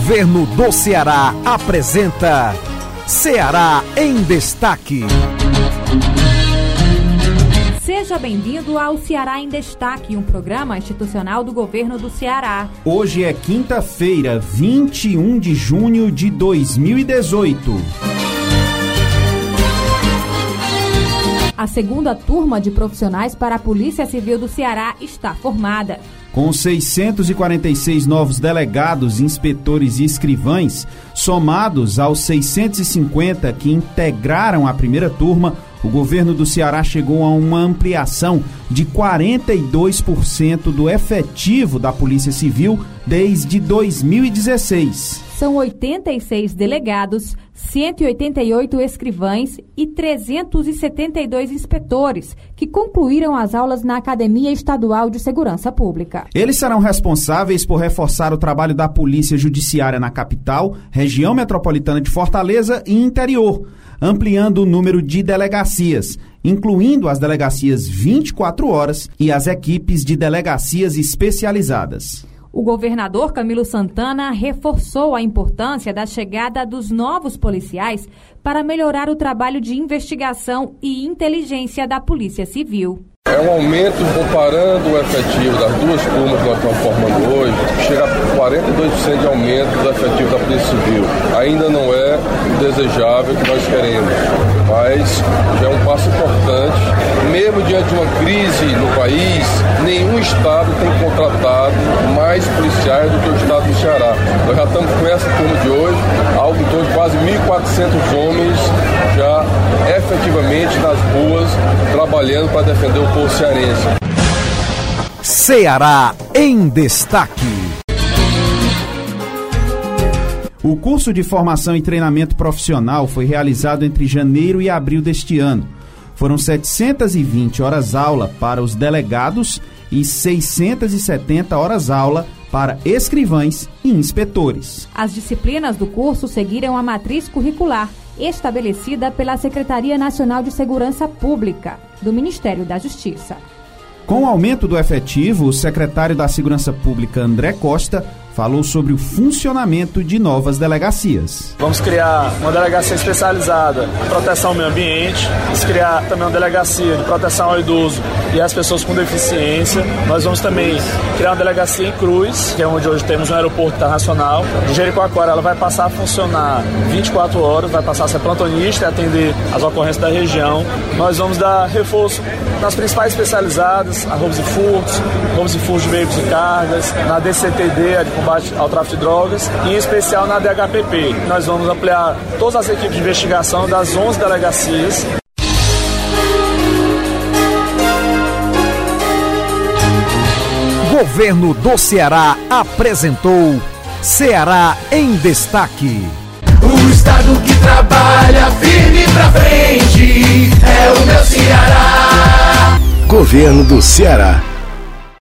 Governo do Ceará apresenta Ceará em Destaque. Seja bem-vindo ao Ceará em Destaque, um programa institucional do Governo do Ceará. Hoje é quinta-feira, 21 de junho de 2018. A segunda turma de profissionais para a Polícia Civil do Ceará está formada. Com 646 novos delegados, inspetores e escrivães, somados aos 650 que integraram a primeira turma, o governo do Ceará chegou a uma ampliação de 42% do efetivo da Polícia Civil desde 2016. São 86 delegados, 188 escrivães e 372 inspetores que concluíram as aulas na Academia Estadual de Segurança Pública. Eles serão responsáveis por reforçar o trabalho da Polícia Judiciária na capital, região metropolitana de Fortaleza e interior, ampliando o número de delegacias, incluindo as delegacias 24 horas e as equipes de delegacias especializadas. O governador Camilo Santana reforçou a importância da chegada dos novos policiais para melhorar o trabalho de investigação e inteligência da Polícia Civil. É um aumento, comparando o efetivo das duas turmas que nós estamos formando hoje, chega a 42% de aumento do efetivo da Polícia Civil. Ainda não é o desejável que nós queremos, mas já é um passo importante. Mesmo diante de uma crise no país, nenhum estado tem contratado mais policiais do que o estado do Ceará. Nós já estamos com essa turma de hoje, algo em torno de quase 1.400 homens já efetivamente nas ruas, trabalhando para defender o povo cearense. Ceará em Destaque. O curso de formação e treinamento profissional foi realizado entre janeiro e abril deste ano. Foram 720 horas-aula para os delegados e 670 horas-aula para escrivães e inspetores. As disciplinas do curso seguiram a matriz curricular estabelecida pela Secretaria Nacional de Segurança Pública do Ministério da Justiça. Com o aumento do efetivo, o secretário da Segurança Pública, André Costa, falou sobre o funcionamento de novas delegacias. Vamos criar uma delegacia especializada em proteção ao meio ambiente, vamos criar também uma delegacia de proteção ao idoso e às pessoas com deficiência. Nós vamos também criar uma delegacia em Cruz, que é onde hoje temos um aeroporto internacional. De Jericoacoara, ela vai passar a funcionar 24 horas, vai passar a ser plantonista e atender as ocorrências da região. Nós vamos dar reforço nas principais especializadas, a roubos e furtos de veículos e cargas, na DCTD, a de combate ao tráfico de drogas, e em especial na DHPP. Nós vamos ampliar todas as equipes de investigação das 11 delegacias. Governo do Ceará apresentou Ceará em Destaque. O estado que trabalha firme pra frente é o meu Ceará. Governo do Ceará.